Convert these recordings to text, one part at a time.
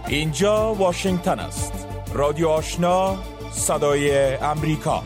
اینجا واشنگتن است. رادیو آشنا، صدای امریکا.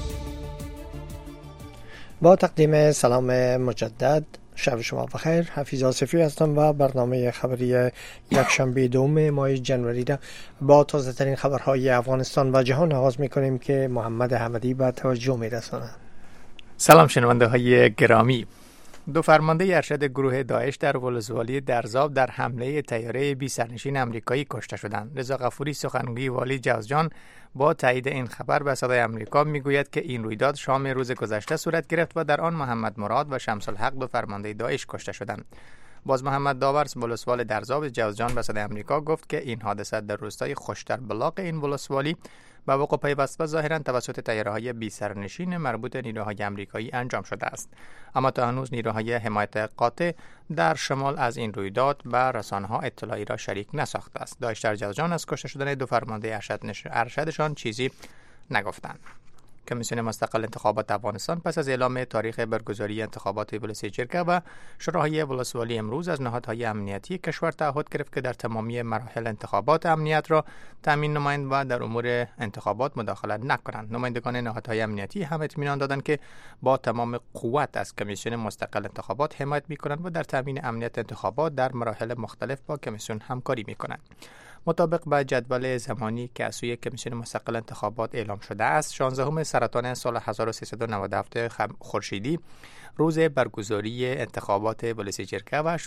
با تقدیم سلام مجدد، شب شما بخیر. حفیظ آصفی هستم و برنامه خبری یکشنبه دوم ماه جنوری را با تازه ترین خبرهای افغانستان و جهان آغاز می کنیم که محمد حمدی به توجه می رساند. سلام شنونده های گرامی. دو فرمانده ارشد گروه داعش در ولسوالی درزاب در حمله طیاره بی سرنشین آمریکایی کشته شدند. رضا غفوری سخنگوی والی جوزجان با تایید این خبر به صدای آمریکا میگوید که این رویداد شام روز گذشته صورت گرفت و در آن محمد مراد و شمس الحق دو فرمانده داعش کشته شدند. باز محمد داور ولسوال درزاب جوزجان به صدای آمریکا گفت که این حادثه در روستای خوشتر بلاق این ولسوالی به وقوع پیوست و ظاهرا توسط طیاره‌های بی سرنشین مربوط نیروهای آمریکایی انجام شده است. اما تا هنوز نیروهای حمایت قاطع در شمال از این رویداد به رسانه‌ها اطلاعی را شریک نساخته است. داعش در جوزجان از کشته شدن دو فرمانده ارشدشان چیزی نگفتند. کمیسیون مستقل انتخابات افغانستان پس از اعلام تاریخ برگزاری انتخابات ولسی جرگه و شورای ولسوالی امروز از نهادهای امنیتی کشور تعهد گرفت که در تمامی مراحل انتخابات امنیت را تامین نمایند و در امور انتخابات مداخلت نکنند. نمایندگان نهادهای امنیتی هم اطمینان دادند که با تمام قوت از کمیسیون مستقل انتخابات حمایت می‌کنند و در تامین امنیت انتخابات در مراحل مختلف با کمیسیون همکاری می‌کنند. مطابق با جدول زمانی که از سوی کمیسیون مستقل انتخابات اعلام شده است، 16 سرطان سال 1397 خورشیدی روز برگزاری انتخابات ولسی جرگه و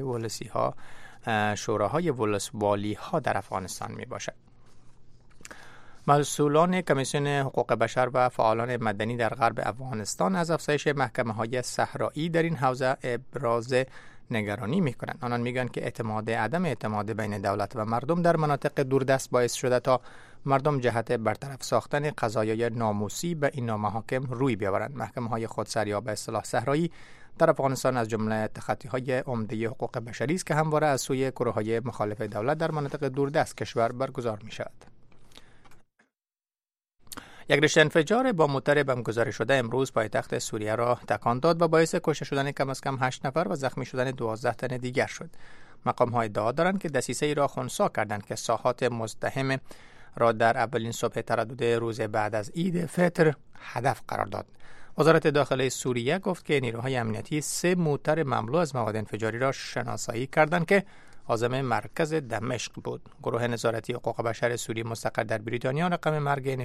شوراهای ولسوالی ها در افغانستان می باشد. مسئولان کمیسیون حقوق بشر و فعالان مدنی در غرب افغانستان از افزایش محکمه‌های صحرایی در این حوزه ابراز نگرانی میکنند. آنان میگن که عدم اعتماد بین دولت و مردم در مناطق دوردست باعث شده تا مردم جهت برطرف ساختن قضایای ناموسی به این محاکم روی بیاورند. محکمه‌های خودسر یا به اصطلاح صحرایی در افغانستان از جمله تخطی‌های عمده حقوق بشری است که همواره از سوی گروه‌های مخالف دولت در مناطق دوردست کشور برگزار می‌شود. یک رشته انفجار با موتر بم گذاری شده امروز پایتخت سوریه را تکان داد و باعث کشته شدن کم از کم 8 نفر و زخمی شدن 12 تن دیگر شد. مقام‌ها ادعا دارند که دسیسه‌ای را خنثی کردند که ساحات مزدحم را در اولین صبح تردد روز بعد از عید فطر هدف قرار داد. وزارت داخله سوریه گفت که نیروهای امنیتی 3 موتر مملو از مواد انفجاری را شناسایی کردند که عازم مرکز دمشق بود. گروه نظارتی حقوق بشر سوریه مستقر در بریتانیا رقم مرگ این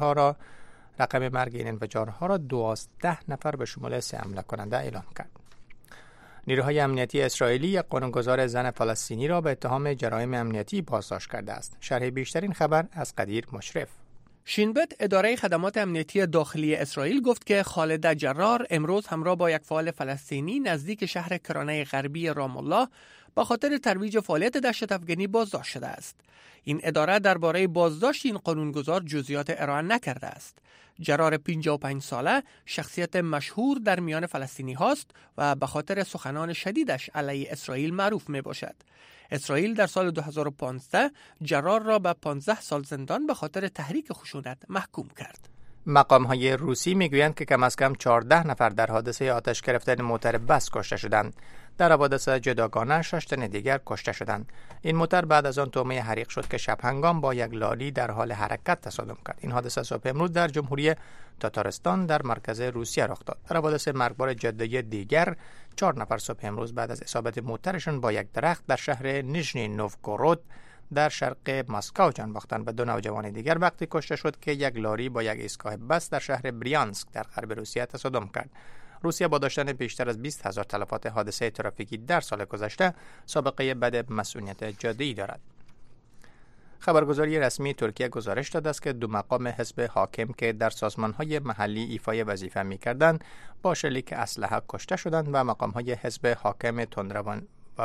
انفجارها را 12 نفر به شمول 3 حمله کننده اعلام کرد. نیروهای امنیتی اسرائیلی یک قانونگذار زن فلسطینی را به اتهام جرایم امنیتی بازداشت کرده است. شرح بیشتر این خبر از قدیر مشرف. شینبت اداره خدمات امنیتی داخلی اسرائیل گفت که خالد جرار امروز همراه با یک فعال فلسطینی نزدیک شهر کرانه غربی رام الله با خاطر ترویج فعالیت دهشت افغانی بازداشت شده است. این اداره درباره بازداشت این قانونگذار جزئیات ارائه نکرده است. جرار 55 ساله شخصیت مشهور در میان فلسطینی هاست و به خاطر سخنان شدیدش علیه اسرائیل معروف می باشد. اسرائیل در سال 2015 جرار را به 15 سال زندان به خاطر تحریک خشونت محکوم کرد. مقام‌های روسی میگویند که کم از کم 14 نفر در حادثه آتش گرفتن موتر بس کشته شدند. در حادثه جداگانه 6 تن دیگر کشته شدند. این موتر بعد از آن تومه حریق شد که شب هنگام با یک لالی در حال حرکت تصادم کرد. این حادثه صبح امروز در جمهوری تاتارستان در مرکز روسیه رخ داد. در حادثه مرگبار جدی دیگر 4 نفر صبح امروز بعد از اصابت موترشان با یک درخت در شهر نیژنی نوفگورود در شرق مسکو جان باختند و 2 نوجوان دیگر وقتی کشته شد که یک لاری با یک ایستگاه بس در شهر بریانسک در غرب روسیه تصادم کرد. روسیه با داشتن بیشتر از 20,000 تلفات حادثه ترافیکی در سال گذشته سابقه بد مسئولیت جاده‌ای دارد. خبرگزاری رسمی ترکیه گزارش داده است که 2 مقام حزب حاکم که در سازمان‌های محلی ایفای وظیفه می‌کردند با شلیک اسلحه کشته شدند و مقام‌های حزب حاکم تندروان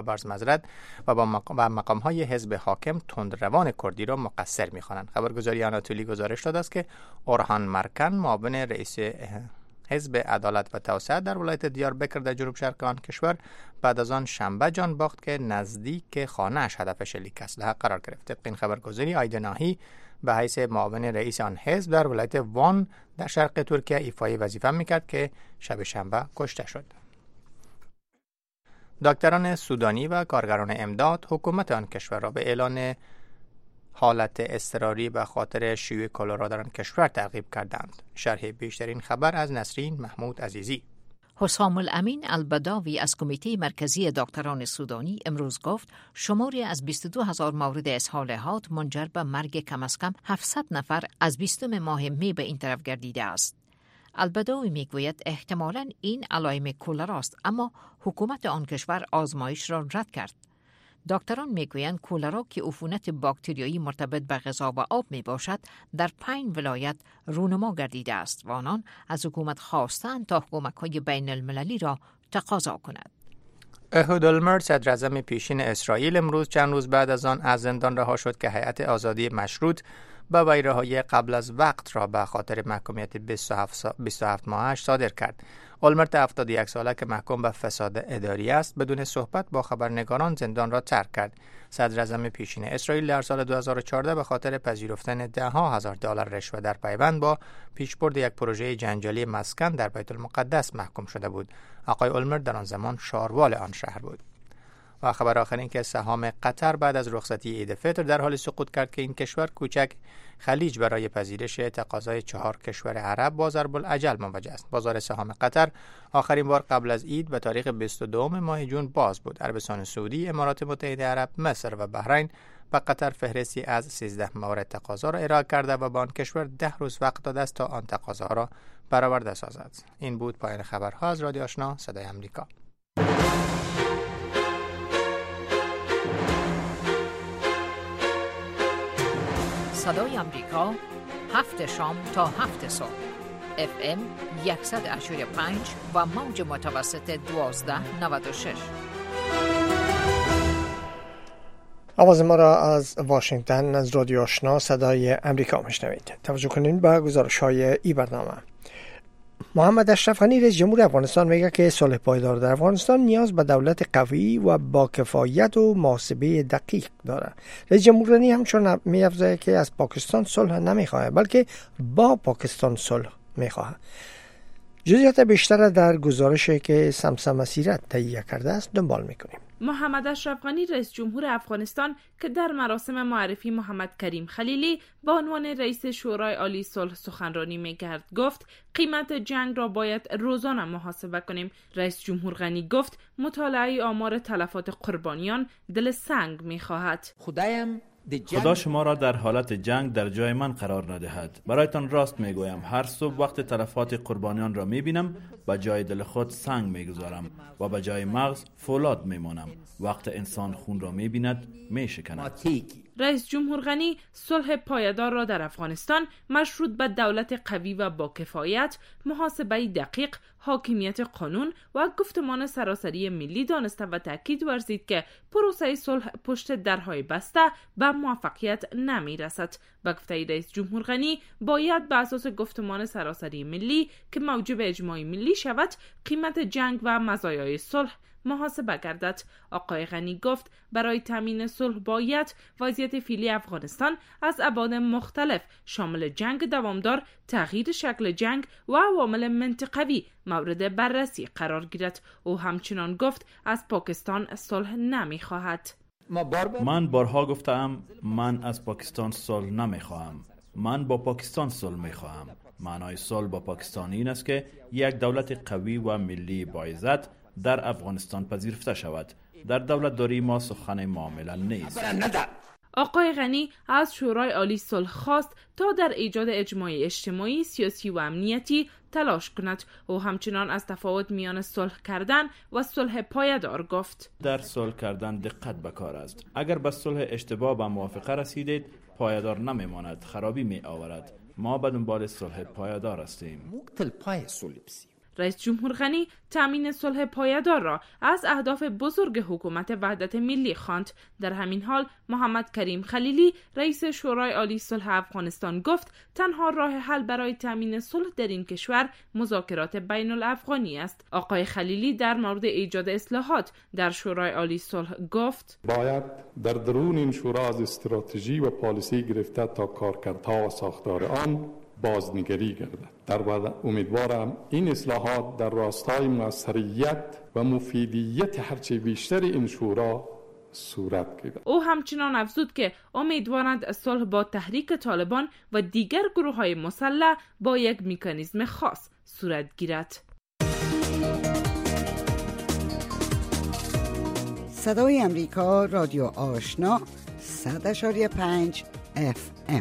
و مقام‌های حزب حاکم تندروان کردی را مقصر می‌خوانند. خبرگزاری آناتولی گزارش داده است که اورهان مرکن معاون رئیس حزب عدالت و توسعه در ولایت دیاربکر در جنوب شرق آن کشور بعد از آن شنبه جان باخت که نزدیک خانه‌اش هدف شلیک اسلحه قرار گرفت. طبق این خبرگزاری آیدناهی به حیث معاون رئیس آن حزب در ولایت وان در شرق ترکیه ایفای وظیفه میکرد که شب شنبه کشته شد. دکتران سودانی و کارگران امداد حکومت آن کشور را به اعلان حالت اضطراری به خاطر شیوع کلرا در آن کشور تعقیب کردند. شرح بیشتر این خبر از نسرین محمود عزیزی. حسام الامین البداوی از کمیته مرکزی دکتران سودانی امروز گفت شماری از 22,000 مورد اسهال حاد منجر به مرگ کم از کم 700 نفر از 20 ماه می به این طرف گردیده است. البداوی میگوید احتمالاً این علائم کولرا است، اما حکومت آن کشور آزمایش را رد کرد. دکتران میگویند کولرا که عفونت باکتریایی مرتبط به غذا و آب می باشد در 5 ولایت رونما گردیده است و آنان از حکومت خواستند تا کمک‌های بین المللی را تقاضا کند. احود اولمرت صدر اعظم پیشین اسرائیل امروز چند روز بعد از آن از زندان رها شد که هیئت آزادی مشروط با ویراهای قبل از وقت را به خاطر محکومیت 27 ماهش صادر کرد. اولمرت 71 ساله که محکوم به فساد اداری است بدون صحبت با خبرنگاران زندان را ترک کرد. صدر اعظم پیشین اسرائیل در سال 2014 به خاطر پذیرفتن $10,000 رشوه در پیوند با پیشبرد یک پروژه جنجالی مسکن در بیت المقدس محکوم شده بود. آقای اولمرت در آن زمان شاروال آن شهر بود. و خبر آخر این که سهام قطر بعد از رخصتی عید فطر در حال سقوط کرد که این کشور کوچک خلیج برای پذیرش تقاضای 4 کشور عرب با ضرب الاجل مواجه است. بازار سهام قطر آخرین بار قبل از عید به تاریخ 22 ماه جون باز بود. عربستان سعودی، امارات متحده عرب، مصر و بحرین به قطر فهرستی از 13 مورد تقاضا را ارائه کرده و با آن کشور 10 روز وقت داده است تا آن تقاضا را برآورده سازد. این بود پایان خبرها از رادیو آشنا صدای آمریکا. صدای آمریکا 7 شام تا 7 صبح FM 100.5 و موج متوسط 1296. آواز ما را از واشنگتن از رادیو آشنا صدای آمریکا میشنوید. توجه کنید به گزارش‌های این برنامه. محمد اشرف غنی رئیس جمهور افغانستان میگه که صلح پایدار در افغانستان نیاز به دولت قوی و با کفایت و محاسبه دقیق داره. رئیس جمهور غنی همچنین می‌افزاید که از پاکستان صلح نمیخواه بلکه با پاکستان صلح میخواه. جزئیات بیشتر در گزارشی که سمسم مسیرت تهیه کرده است دنبال میکنیم. محمد اشرف غنی رئیس جمهور افغانستان که در مراسم معرفی محمد کریم خلیلی به عنوان رئیس شورای عالی صلح سخنرانی می‌کرد گفت قیمت جنگ را باید روزانه محاسبه کنیم. رئیس جمهور غنی گفت مطالعه آمار تلفات قربانیان دل سنگ می‌خواهد. خدا شما را در حالت جنگ در جای من قرار ندهد. برایتان راست میگویم هر صبح وقت تلفات قربانیان را میبینم به جای دل خود سنگ میگذارم و به جای مغز فولاد میمانم. وقت انسان خون را میبیند میشکند. رئیس جمهور غنی صلح پایدار را در افغانستان مشروط به دولت قوی و با کفایت، محاسبه دقیق، حاکمیت قانون و گفتمان سراسری ملی دانسته و تاکید ورزید که پروسه صلح پشت درهای بسته به موفقیت نمی رسد. به گفته رئیس جمهور غنی باید به اساس گفتمان سراسری ملی که موجب اجماع ملی شود قیمت جنگ و مزایای صلح محاسبه گردد. آقای غنی گفت برای تامین صلح باید وضعیت فعلی افغانستان از ابعاد مختلف شامل جنگ دوامدار، تغییر شکل جنگ و عوامل منطقوی مورد بررسی قرار گیرد. او همچنان گفت از پاکستان صلح نمی‌خواهد. من بارها گفتم من از پاکستان صلح نمی‌خواهم. من با پاکستان صلح می‌خواهم. معنای صلح با پاکستان این است که یک دولت قوی و ملی باعزت در افغانستان پذیرفته شود. در دولت داری ما سخن معامله نیست. آقای غنی از شورای عالی صلح خواست تا در ایجاد اجماع اجتماعی، سیاسی و امنیتی تلاش کند. او همچنان از تفاوت میان صلح کردن و صلح پایدار گفت. در صلح کردن دقت به کار است. اگر به صلح اشتباه به موافقه رسیدید پایدار نمیماند، خرابی می آورد. ما به دنبال صلح پایدار هستیم. رئیس جمهور غنی تامین صلح پایدار را از اهداف بزرگ حکومت وحدت ملی خواند. در همین حال محمد کریم خلیلی رئیس شورای عالی صلح افغانستان گفت تنها راه حل برای تامین صلح در این کشور مذاکرات بین الافغانی است. آقای خلیلی در مورد ایجاد اصلاحات در شورای عالی صلح گفت باید در درون این شورا از استراتژی و پالیسی گرفته تا کارکردها و ساختار آن بازنگری گردد. در بعد امیدوارم این اصلاحات در راستای موثریت و مفیدیت هرچه بیشتر این شورا صورت گیرد. او همچنان افزود که امیدوارند صلح با تحریک طالبان و دیگر گروه‌های مسلح با یک مکانیزم خاص صورت گیرد. صدای امریکا، رادیو آشنا، 100.5 FM.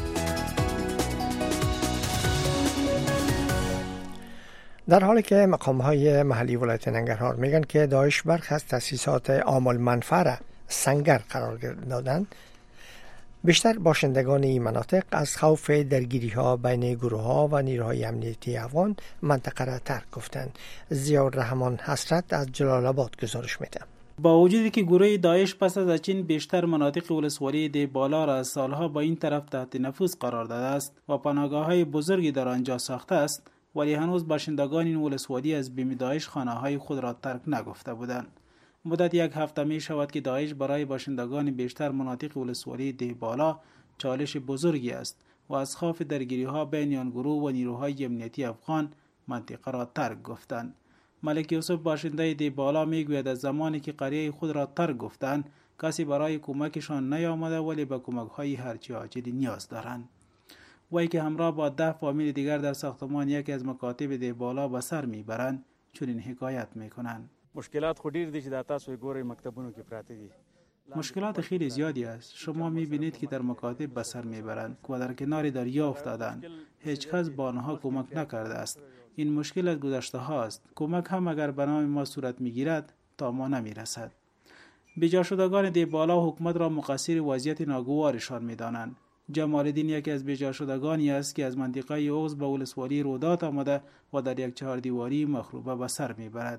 در حالی که مقام‌های محلی ولایت ننگرهار میگن که داعش برخی از تأسیسات عامل منفعه را سنگر قرار دادند، بیشتر باشندگان این مناطق از خوف درگیری‌ها بین گروه‌ها و نیروهای امنیتی افغان منطقه را ترک گفتند. ضیاءالرحمن حسرت از جلال آباد گزارش میده. با وجودی که گروه داعش پس از چین بیشتر مناطق ولسوالی دیبالا را از سالها با این طرف تحت نفوذ قرار داده است و پناهگاه‌های بزرگی در آنجا ساخته است، ولی هنوز باشندگان این ولسوالی از بیم داعش خانه‌های خود را ترک نگفته بودند. مدت یک هفته می شود که داعش برای باشندگان بیشتر مناطق ولسوالی دیبالا چالش بزرگی است و از خوف درگیری‌ها بین آن گروه و نیروهای امنیتی افغان منطقه را ترک گفتند. ملک یوسف باشنده دیبالا میگوید از زمانی که قریه خود را ترک گفتند کسی برای کمکشان نیامده، ولی به کمک‌های هرچی عاجلی نیاز دارند. وی که همراه با 10 فامیل دیگر در ساختمان یکی از مکاتب دیبالا به سر میبرند چنین حکایت میکنند. مشکلات خو ډیر دي چې د تاسو ګورئ مکتبونو کې پراته دي. مشکلات خیلی زیادی است. شما میبینید که در مکاتب به سر میبرند و در کنار دریا افتادند. هیچ کس با آنها کمک نکرده است. این مشکل از گذشته هاست. کمک هم اگر به نام ما صورت میگیرد تا ما نمیرسد. بیجا شدگان دیبالا حکومت را مقصر وضعیت ناگوارشان میدانند. جمال الدین یکی از بیجا شدگانی است که از منطقه اوغز به ولسوالی رودات آمده و در یک چهار دیواری مخروبه به سر میبرد.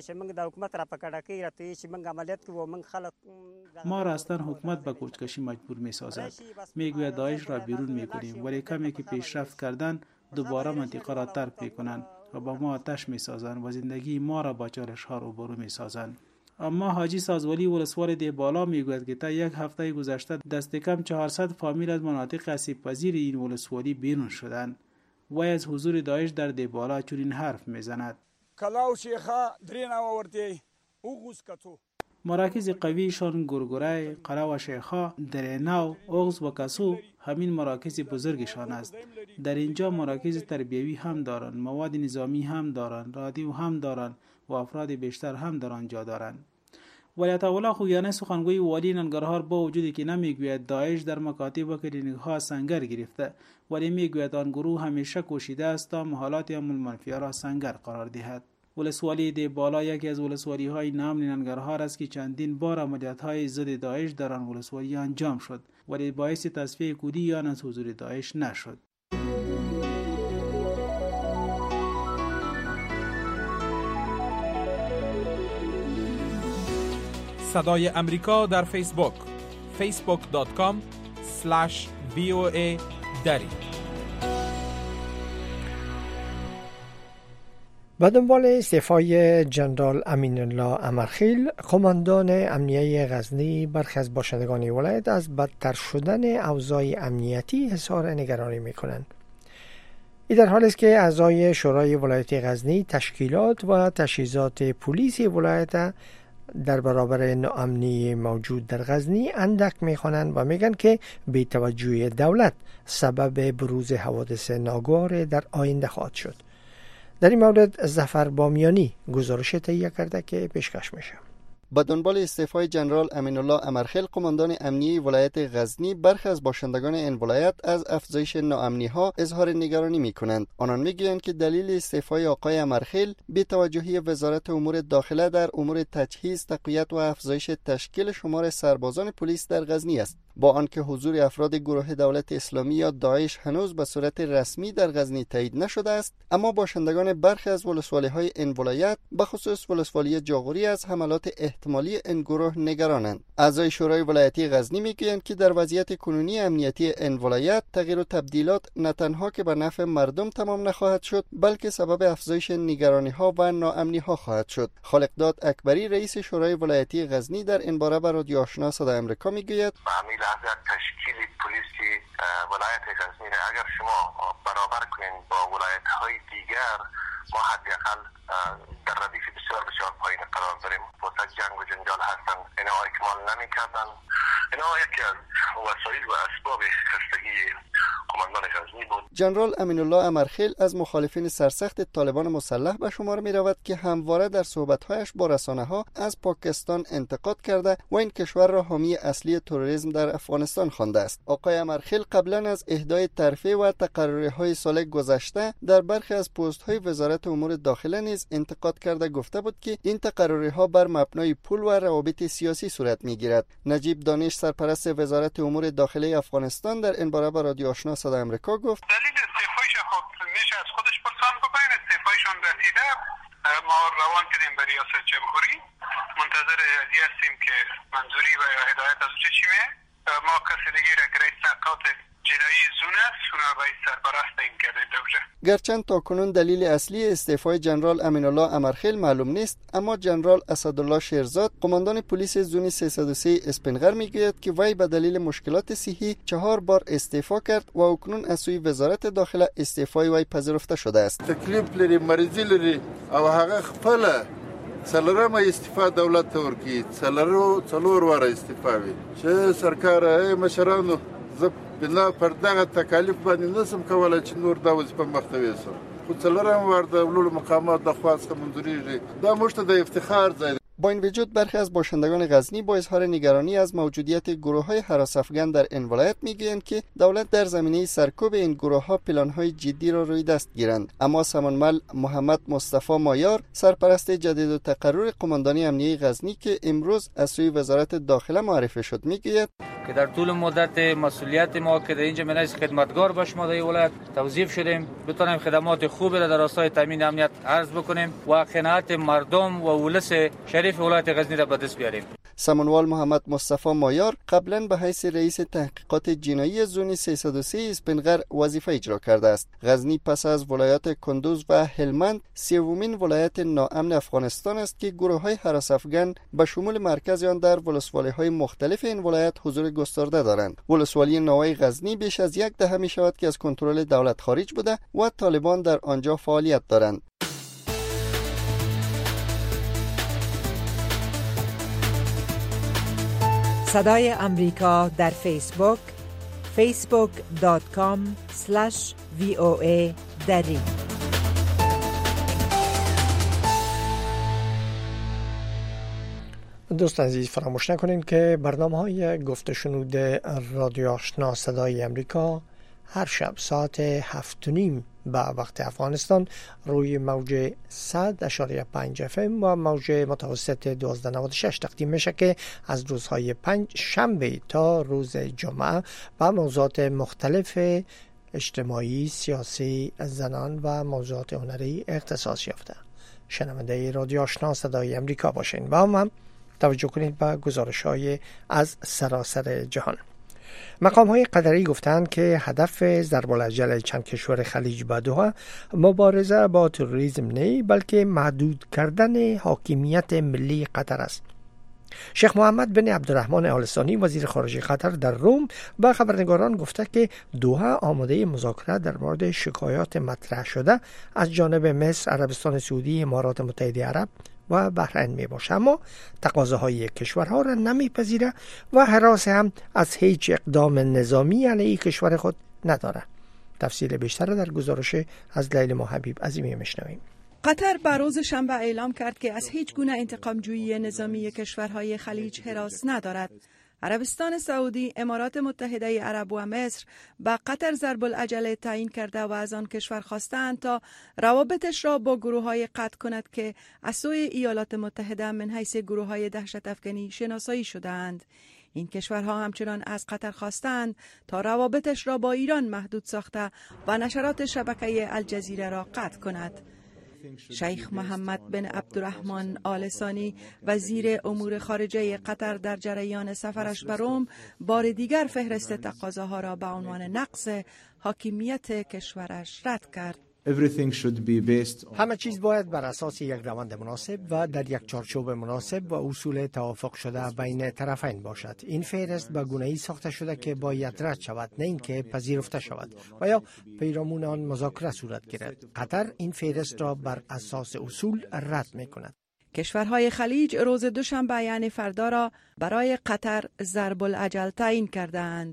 ما را اصلا حکومت به کوچکشی مجبور میسازد. میگوید داعش را بیرون میکنیم، ولی کمی که پیشرفت کردن دوباره منطقه را ترک میکنند و با ما آتش میسازند و زندگی ما را با چالش ها روبرو میسازند. اما حاجی سازولی ولسوال دیبالا میگوید که تا یک هفته گذشته دست کم 400 فامیل از مناطق آسیب پذیر این ولسوالی بیرون شدند. و از حضور داعش در دیبالا چنین حرف میزند: کلاو شیخا درینه ورتی اوغوز کتو. مراکز قویشان گرگره، قلاو شیخا، درینه، اوغز و کسو همین مراکز بزرگشان است. در اینجا مراکز تربیوی هم دارند، مواد نظامی هم دارند، رادیو هم دارند و افراد بیشتر هم در آنجا دارند. ولایت الله خویانه سخنگوی والی ننگرهار با وجودی که نمیگوید داعش در مکاتب و کلینیک‌ها سنگر گرفته، ولی میگوید آن گروه همیشه کوشیده است تا محالات عامل منفعه را سنگر قرار دهد. ولسوالی دیبالا یکی از ولسوالی‌های نام ننگرهار است که چندین بار عملیات‌های ضد داعش در آن ولسوالی انجام شد، ولی باعث تصفیه کلی آن از حضور داعش نشد. صدای امریکا در فیسبوک facebook.com/VOA دری. به دنبال استعفای جنرال امین الله امرخیل، قماندان امنیه غزنی، برخی از باشندگان ولایت از بدتر شدن اوضاع امنیتی اظهار نگرانی می‌کنند. این در حالی است که اعضای شورای ولایت غزنی تشکیلات و تجهیزات پلیس ولایت در برابر ناامنی موجود در غزنی اندک می‌خوانند و میگن که بی‌توجهی دولت سبب بروز حوادث ناگوار در آینده خواهد شد. در این مورد ظفر بامیانی گزارش تهیه کرده که پیشکش میشه. با دنبال استعفای جنرال امین الله امرخیل، قماندان امنیی ولایت غزنی، برخی از باشندگان این ولایت از افزایش ناامنی‌ها اظهار نگرانی می‌کنند. آنان می‌گویند که دلیل استعفای آقای امرخیل بی‌توجهی وزارت امور داخله در امور تجهیز، تقویت و افزایش تشکیل شمار سربازان پلیس در غزنی است. با آنکه حضور افراد گروه دولت اسلامی یا داعش هنوز به صورت رسمی در غزنی تایید نشده است، اما باشندگان برخی از ولسوالی‌های این ولایت، به خصوص ولسوالی جاغوری، از حملات احتمالی این گروه نگرانند. اعضای شورای ولایتی غزنی میگویند که در وضعیت کنونی امنیتی این ولایت تغییر و تبدیلات نه تنها که به نفع مردم تمام نخواهد شد، بلکه سبب افزایش نگرانی‌ها و ناامنی‌ها خواهد شد. خالقداد اکبری، رئیس شورای ولایتی غزنی، در این باره به رادیو آشنا صدای آمریکا میگوید: تشکیل پلیس است که ولایت غزنی را اگر شما برابر کنین با ولایت های دیگر، ما حداقل در ردیف بسیار بسیار پایین قرار داریم. واسه جنگ و جنجال هستن، اینا اکمال نمی‌کردن. اینا یکی از وسایل و اسباب خستگی قماندان غزنی بود. جنرال امین الله امرخیل از مخالفین سرسخت طالبان مسلح به شمار می رود که همواره در صحبت‌هایش با رسانه‌ها از پاکستان انتقاد کرده و این کشور را حامی اصلی تروریسم در افغانستان خوانده است. آقای امرخیل قبلا از اهدای ترفیع و تقرری‌های سال گذشته در برخی از پست‌های وزارت امور داخله نیز انتقاد کرده گفته بود که این تقرری‌ها بر مبنای پول و روابط سیاسی صورت می‌گیرد. نجیب دانش، سرپرست وزارت امور داخله افغانستان، در این باره با رادیو آشنا صدای آمریکا گفت دلیل استعفایش خود میشه از خودش پرسان بکنین. استعفایشون رسیده، ما روان کردیم به ریاست جمهوری، منتظر ادیه هستیم که منظوری و هدایت از چی میه. ما کسی دیگه را که رئیس تحقیقات جنایی زون است، اون رئیس سرپرست این کرده دوجه. گرچند تاکنون دلیل اصلی استعفای جنرال امین الله امرخیل معلوم نیست، اما جنرال اسدالله شیرزاد، قماندان پلیس زون 303 اسپنغر، میگوید که وی به دلیل مشکلات صحی 4 بار استعفا کرد و اکنون از سوی وزارت داخله استعفای وی پذیرفته شده است. تکلیف لري، مریضی لري او هغه خپل څلورمه استعفا دولت ته ورکړي. څلور واره استعفا وي چې سرکار مشرانو زه بنا پر دغه تکالیف باندې نسم کولای چې نور دا وظیفه مخته ویسم، خو څلورم وار د لوړو مقامات د خوا څخه منظوریږي. دا موږ ته د افتخار ځای. با این وجود برخی از باشندگان غزنی با اظهار نگرانی از موجودیت گروه‌های هراس افغان در این ولایت میگویند که دولت در زمینه سرکوب این گروه‌ها پلان‌های جدی را روی دست گیرند. اما سمنمال محمد مصطفی مایار، سرپرست جدید و تقرر قماندانی امنیه غزنی که امروز از سوی وزارت داخله معرفی شد، میگوید که در طول مدت مسئولیت ما که در اینجا من از خدمتگار به شما در ولایت توظیف شدیم، بتونیم خدمات خوبی را در راستای تامین امنیت عرض بکنیم و قناعت مردم و ولس شریف ولایت غزنی را به دست بیاریم. سمنوال محمد مصطفی مایار قبلا به حیث رئیس تحقیقات جنایی زون 303 اسپنغر وظیفه اجرا کرده است. غزنی پس از ولایات کندوز و هلمند سومین ولایت ناامن افغانستان است که گروه‌های هراس افغان به شمول مرکز آن در ولسوالی‌های مختلف این ولایت حضور گسترده دارند. ولسوالی نوای غزنی بیش از 10 دهه می‌شود که از کنترل دولت خارج بوده و طالبان در آنجا فعالیت دارند. صدای امریکا در فیسبوک facebook.com/VOA دری. دوست عزیز، فراموش نکنید که برنامه‌های گفت و شنود رادیو آشنا صدای امریکا هر شب ساعت 7:30 به وقت افغانستان روی موج 100.5 FM و موج متوسط 1296 تقدیم میشه که از روزهای 5 شنبه تا روز جمعه با موضوعات مختلف اجتماعی، سیاسی، زنان و موضوعات هنری اختصاص یافته. شنونده رادیو آشنا صدای امریکا باشین و هم توجه کنید به گزارش‌های از سراسر جهان. مقام‌های قطری گفتند که هدف ضرب‌الاجل چند کشور خلیج به دوحه مبارزه با تروریسم نه، بلکه محدود کردن حاکمیت ملی قطر است. شیخ محمد بن عبدالرحمن آل ثانی وزیر خارجه قطر در روم به خبرنگاران گفته که دوحه آماده مذاکره در مورد شکایات مطرح شده از جانب مصر، عربستان سعودی، امارات متحده عرب و بحرین می باشه، اما تقاضاهای کشورها را نمیپذیره و هراس هم از هیچ اقدام نظامی علیه کشور خود نداره. تفصیل بیشتر در گزارش از لیل محبیب عظیمی میشنویم. قطر بر روز شنبه اعلام کرد که از هیچ گونه انتقام‌جویی نظامی کشورهای خلیج هراس ندارد. عربستان سعودی، امارات متحده عرب و مصر به قطر ضرب العجله تعیین کرده و از آن کشور خواستند تا روابطش را با گروه‌های قطع کند که از سوی ایالات متحده من حیث گروه‌های دهشت افکنی شناسایی شده‌اند. این کشورها همچنان از قطر خواستند تا روابطش را با ایران محدود ساخته و نشرات شبکه الجزیره را قطع کند. شیخ محمد بن عبدالرحمن آل ثانی وزیر امور خارجه قطر در جریان سفرش به روم بار دیگر فهرست تقاضاها را به عنوان نقض حاکمیت کشورش رد کرد. همه چیز باید بر اساس یک روند مناسب و در یک چارچوب مناسب و اصول توافق شده بین طرفین باشد. این فهرست به گونه‌ای ساخته شده که باید رد شود، نه اینکه پذیرفته شود و یا پیرامون آن مذاکره صورت گیرد. قطر این فهرست را بر اساس اصول رد می‌کند. کشورهای خلیج روز دوشنبه یعنی فردا را برای قطر ضرب الاجل تعیین کردند.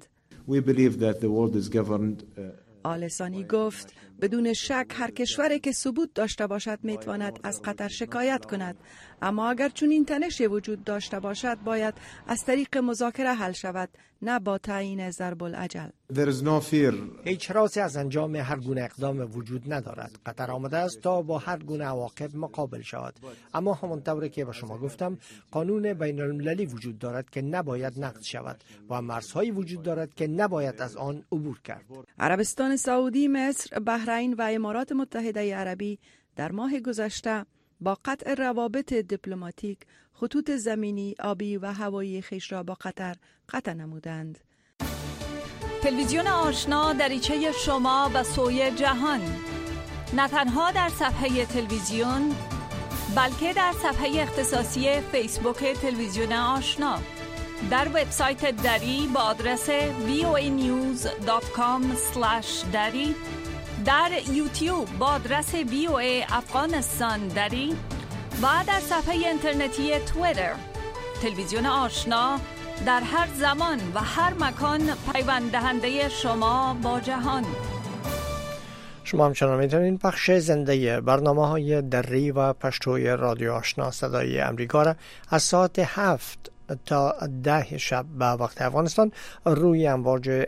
آل ثانی گفت بدون شک هر کشوری که ثبوت داشته باشد میتواند از قطر شکایت کند، اما اگر چنین تنشی وجود داشته باشد باید از طریق مذاکره حل شود، نه با تعیین ضرب الاجل. هیچ راسی از انجام هر گونه اقدام وجود ندارد. قطر آمده است تا با هر گونه عواقب مقابل شود، اما همانطوری که به شما گفتم قانون بین المللی وجود دارد که نباید نقض شود و مرزهایی وجود دارد که نباید از آن عبور کرد. عربستان سعودی، مصر، بحرین و امارات متحده عربی در ماه گذشته با قطع روابط دیپلماتیک خطوط زمینی، آبی و هوایی خویش را با قطر قطع نمودند. تلویزیون آشنا دریچه شما به سوی جهان، نه تنها در صفحه تلویزیون بلکه در صفحه اختصاصی فیسبوک تلویزیون آشنا، در وبسایت دری با آدرس voanews.com/dari، در یوتیوب با آدرس VOA افغانستان دری و در صفحه اینترنتی توییتر. تلویزیون آشنا در هر زمان و هر مکان پیوند دهنده شما با جهان. شما همچنان میتونید بخش زنده برنامه‌های دری و پشتوی رادیو آشنا صدای امریکا را از ساعت 7 تا 10 شب به وقت افغانستان روی امواج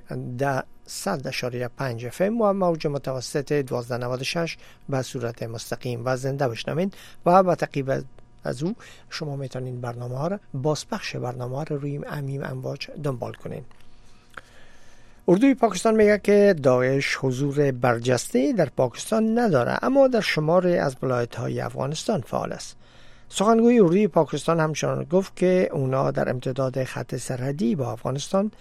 100.5 FM و موج متوسط 1296 به صورت مستقیم و زنده بشنوید و به تعقیب از او شما میتونید برنامه ها را بازپخش برنامه ها را روی همین امواج دنبال کنید. اردوی پاکستان میگه که داعش حضور برجسته در پاکستان نداره، اما در شماری از ولایت‌های افغانستان فعال است. سخنگوی اردوی پاکستان همچنان گفت که اونا در امتداد خط سرحدی با افغانستان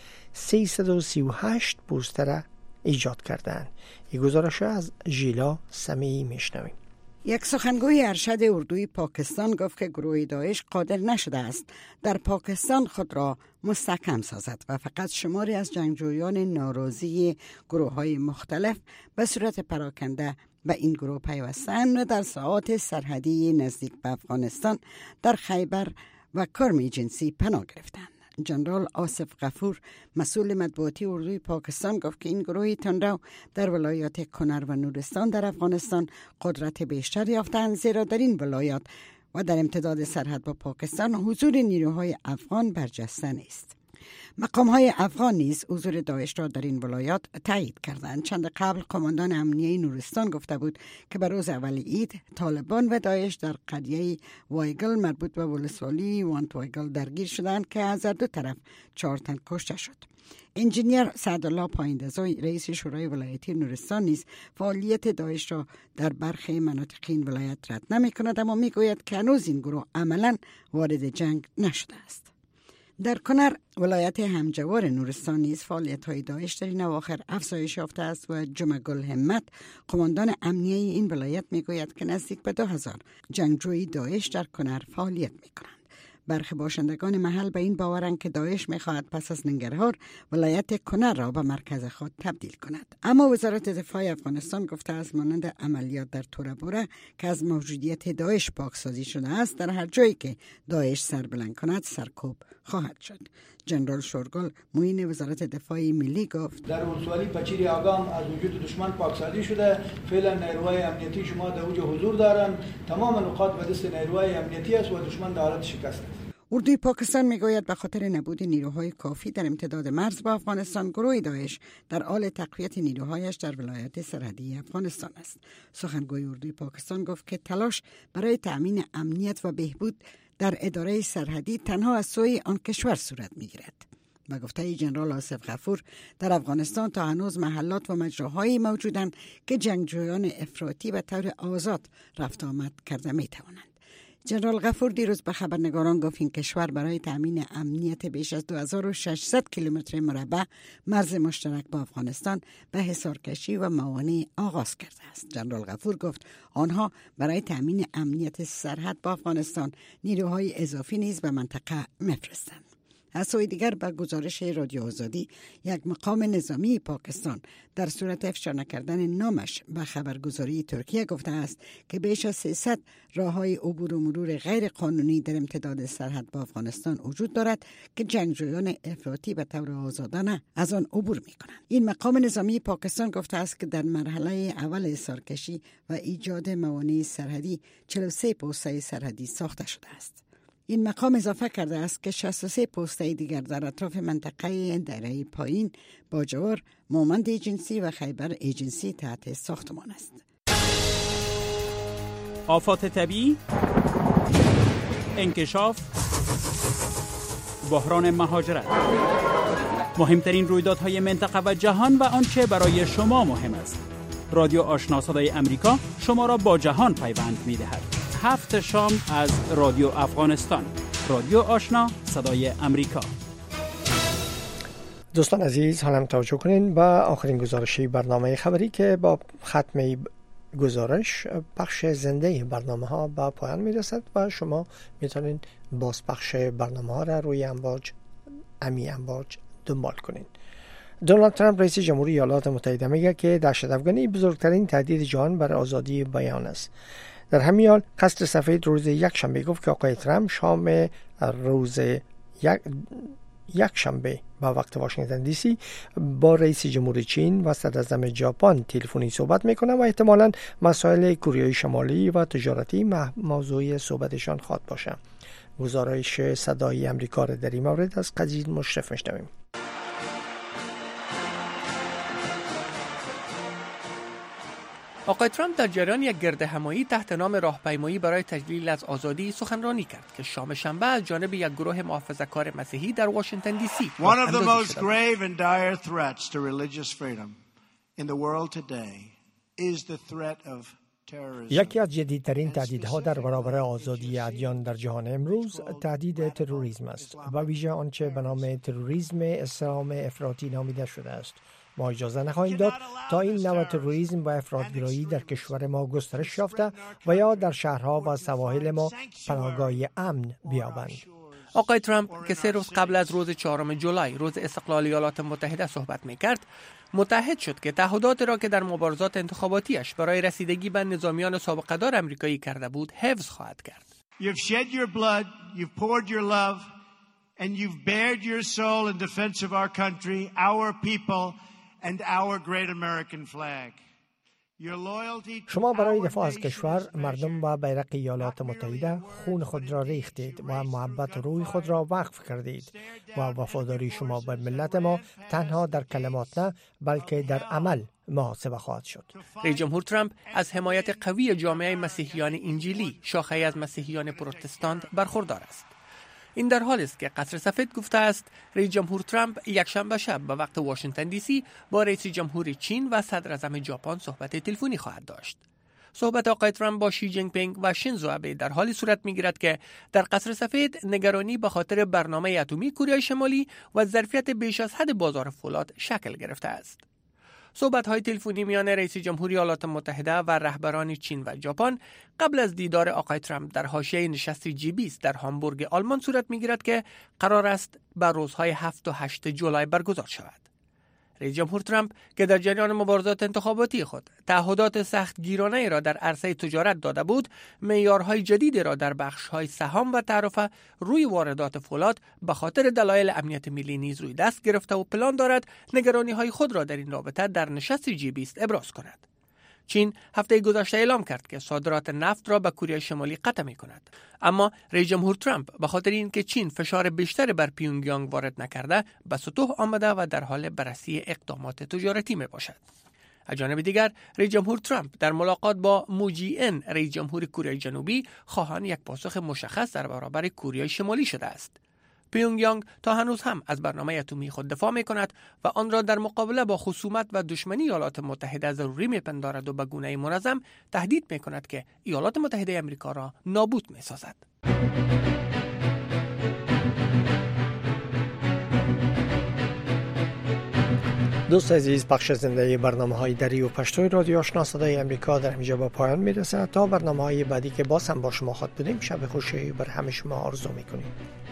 338 پوسته را ایجاد کردند. این گزارش از ژیلا سمیعی میشنویم. یک سخنگوی ارشد اردوی پاکستان گفت که گروه داعش قادر نشده است در پاکستان خود را مستحکم سازد و فقط شماری از جنگجویان ناراضی گروه‌های مختلف به صورت پراکنده به این گروه پیوستند و در ساحات سرحدی نزدیک به افغانستان در خیبر و کرم جنسی پناه گرفتند. جنرال آصف غفور مسئول مطبوعاتی اردوی پاکستان گفت که این گروه تندرو در ولایات کنر و نورستان در افغانستان قدرت بیشتر یافتند، زیرا در این ولایات و در امتداد سرحد با پاکستان حضور نیروهای افغان برجسته نیست. مقام‌های افغان نیز حضور داعش را در این ولایات تایید کردند. چند قبل قماندان امنیه نورستان گفته بود که به روز اول عید طالبان و داعش در قریه وایگل مربوط به ولسوالی وانت وایگل درگیر شدند که از دو طرف 4 تن کشته شد. انجینیر سعدالله پایندزای رئیس شورای ولایتی نورستان نیز فعالیت داعش را در برخی مناطق این ولایت رد نمی‌کند، اما می‌گوید که هنوز این گروه عملاً وارد جنگ نشده است. در کنر ولایت همجوار نورستان نیز فعالیت‌های داعش در این اواخر افزایش یافته است و جمعه گل همت قماندان امنیه این ولایت میگوید که نزدیک به 2000 جنگجوی داعش در کنر فعالیت میکنند. برخی باشندگان محل به این باورند که داعش میخواهد پس از ننگرهار ولایت کنر را به مرکز خود تبدیل کند، اما وزارت دفاع افغانستان گفته است مانند عملیات در تورابوره که از موجودیت داعش پاکسازی شده است، در هر جایی که داعش سر بلند کند سرکوب خواهد شد. جنرال شورگل معین وزارت دفاع ملی گفت در ولسوالی پچیری آگام از وجود دشمن پاکسازی شده. فعلا نیروهای امنیتی شما در اوج حضور دارند. تمام نقاط به دست نیروهای امنیتی است و دشمن در حالت شکست است. اردوی پاکستان میگوید به خاطر نبود نیروهای کافی در امتداد مرز با افغانستان گروه داعش در حال تقویت نیروهایش در ولایت سرحدی افغانستان است. سخنگوی اردوی پاکستان گفت که تلاش برای تأمین امنیت و بهبود در اداره سرحدی تنها از سوی آن کشور صورت میگیرد. با گفته جنرال آصف غفور در افغانستان تا هنوز محلات و مجراهایی موجودند که جنگجویان افراطی به طور آزاد رفت آمد کرده می توانند. جنرال غفور دیروز به خبرنگاران گفت این کشور برای تامین امنیت بیش از 2600 کیلومتر مربع مرز مشترک با افغانستان به حصارکشی و موانع آغاز کرده است. جنرال غفور گفت آنها برای تامین امنیت سرحد با افغانستان نیروهای اضافی نیز به منطقه می‌فرستند. از سوی دیگر به گزارش رادیو آزادی یک مقام نظامی پاکستان در صورت افشا نکردن نامش به خبرگزاری ترکیه گفته است که بیش از 300 راههای عبور و مرور غیر قانونی در امتداد سرحد با افغانستان وجود دارد که جنگجویان افراطی به طور آزادانه از آن عبور می‌کنند. این مقام نظامی پاکستان گفته است که در مرحله اول حصارکشی و ایجاد موانع سرحدی 43 پوسته سرحدی ساخته شده است. این مقام اضافه کرده است که 63 پوسته دیگر در اطراف منطقه دره پایین، باجوار، مومند ایجنسی و خیبر ایجنسی تحت ساختمان است. آفات طبیعی، انکشاف، بحران مهاجرت، مهمترین رویدادهای منطقه و جهان و آنچه برای شما مهم است. رادیو آشنا صدای امریکا شما را با جهان پیوند می‌دهد. 7 شام از رادیو افغانستان. رادیو آشنا صدای امریکا. دوستان عزیز، حالا توجه کنین به آخرین گزارشی برنامه خبری که با ختم گزارش پخش زنده برنامه ها به پایان میرسد و شما میتونین باز پخش برنامه ها را روی امواج دنبال کنین. دونالد ترامپ رئیس جمهوری ایالات متحده میگه که دهشت افغانی بزرگترین تهدید جهان برای آزادی بیان است. در همین حال قصر سفید روز یکشنبه گفت که آقای ترامپ شام روز یکشنبه با وقت واشنگتن دی سی با رئیس جمهوری چین و صدراعظم ژاپن تلفنی صحبت میکنه و احتمالاً مسائل کره شمالی و تجارتی موضوع صحبتشان خواهد باشه. گزارش صدای امریکا را در این مورد از قزید مشرف میشنویم. آقای ترامپ در جریان یک گردهمایی تحت نام راهپیمایی برای تجلیل از آزادی سخنرانی کرد که شام شنبه از جانب یک گروه محافظه‌کار مسیحی در واشنگتن دی سی One of the most grave and dire threats to religious freedom in the world today is the threat of terrorism. یکی از جدیدترین تهدیدها در برابر آزادی ادیان در جهان امروز تهدید تروریسم است و ویژه آنچه به نام تروریسم اسلام افراطی نامیده شده است. ما اجازه نخواهیم داد تا این نوع تروریسم و افراطگرایی در کشور ما گسترش یافته و یا در شهرها و سواحل ما پناهگاهی امن بیابند. آقای ترامپ که 3 روز قبل از روز 4 جولای روز استقلال ایالات متحده صحبت می‌کرد، متحد شد که تعهدات را که در مبارزات انتخاباتیش برای رسیدگی به نظامیان سابقه‌دار آمریکایی کرده بود حفظ خواهد کرد. You've shed your blood, you've poured your love, and you've bared your soul in defense of our country, our people, and our great American flag. شما برای دفاع از کشور، مردم و بیرق ایالات متحده خون خود را ریختید و محبت روی خود را وقف کردید و وفاداری شما به ملت ما تنها در کلمات نه بلکه در عمل محاسبه خواهد شد. رئیس جمهور ترامپ از حمایت قوی جامعه مسیحیان انجیلی، شاخه‌ای از مسیحیان پروتستان، برخوردار است. این در حالی است که قصر سفید گفته است رئیس جمهور ترامپ یکشنبه شب به وقت واشنگتن دی سی با رئیس جمهور چین و صدراعظم ژاپن صحبت تلفنی خواهد داشت. صحبت آقای ترامپ با شی جینگ پینگ و شینزو آبه در حالی صورت می‌گیرد که در قصر سفید نگرانی به خاطر برنامه اتمی کره شمالی و ظرفیت بیش از حد بازار فولاد شکل گرفته است. صحبت‌های تلفنی میان رئیس جمهوری ایالات متحده و رهبران چین و ژاپن قبل از دیدار آقای ترامپ در حاشیه نشست G20 در هامبورگ آلمان صورت می‌گیرد که قرار است بر روزهای 7 و 8 جولای برگزار شود. رئیس جمهور ترامپ که در جریان مبارزات انتخاباتی خود تعهدات سختگیرانه را در عرصه تجارت داده بود، معیارهای جدید را در بخش‌های سهام و تعرفه روی واردات فولاد به خاطر دلایل امنیت ملی نیز روی دست گرفته و پلان دارد نگرانی‌های خود را در این رابطه در نشست G20 ابراز کند. چین هفته گذشته اعلام کرد که صادرات نفت را به کره شمالی قطع می‌کند. اما رئیس جمهور ترامپ به خاطر اینکه چین فشار بیشتر بر پیونگیانگ وارد نکرده، به سطوح آمده و در حال بررسی اقدامات تجارتی میباشد. از جانب دیگر رئیس جمهور ترامپ در ملاقات با مو جی ان رئیس جمهور کره جنوبی خواهان یک پاسخ مشخص در برابر کره شمالی شده است. پیونگیانگ تا هنوز هم از برنامه اتمی خود دفاع می کند و آن را در مقابله با خصومت و دشمنی ایالات متحده ضروری می پندارد و به گونه منظم تهدید می کند که ایالات متحده آمریکا را نابود می سازد. دوست عزیز، بخش زنده برنامه‌های دری و پشتوی رادیو آشنا صدای امریکا در اینجا به پایان میرسه. تا برنامه‌های بعدی که باز هم با شما خواهد بودیم، شب خوشی بر همه شما آرزو میکنیم.